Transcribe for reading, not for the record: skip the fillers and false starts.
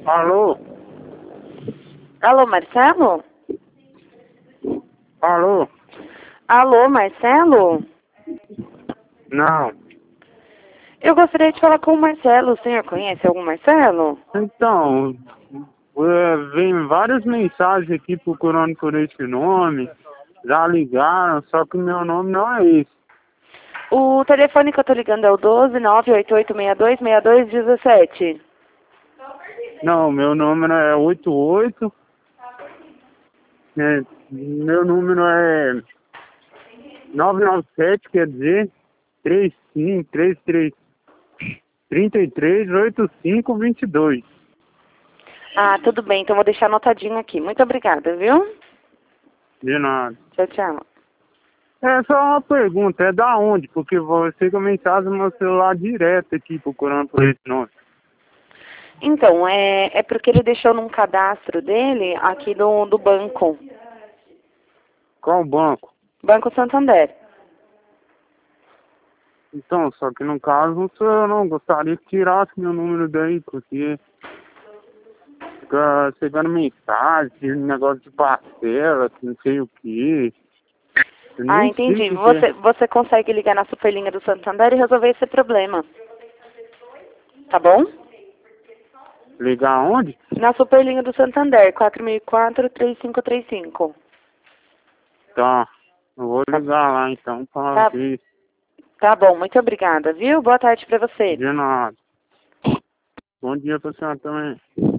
Alô? Alô, Marcelo? Alô? Alô, Marcelo? Não. Eu gostaria de falar com o Marcelo. O senhor conhece algum Marcelo? Então, vem várias mensagens aqui procurando por esse nome. Já ligaram, só que meu nome não é esse. O telefone que eu tô ligando é o 12 988626217. Não, meu número é 88. Meu número é 997, quer dizer, 3533 Ah, tudo bem. Então vou deixar anotadinho aqui. Muito obrigada, viu? De nada. Tchau, tchau. É só uma pergunta, é da onde? Porque você que mensagem no meu celular direto aqui procurando por esse nome. Então, é porque ele deixou num cadastro dele aqui do banco. Qual banco? Banco Santander. Então, só que no caso eu não gostaria que tirasse meu número daí, porque fica chegando mensagem, negócio de parcela, que não sei o que. Eu Ah, nem sei o entendi. que que é. Você consegue ligar na superlinha do Santander e resolver esse problema. Tá bom? Ligar onde? Na superlinha do Santander, 4004-3535. Tá. Eu vou Tá, ligar lá então pra tá, ver. tá bom, muito obrigada, viu? Boa tarde pra você. De nada. Bom dia pra senhora também.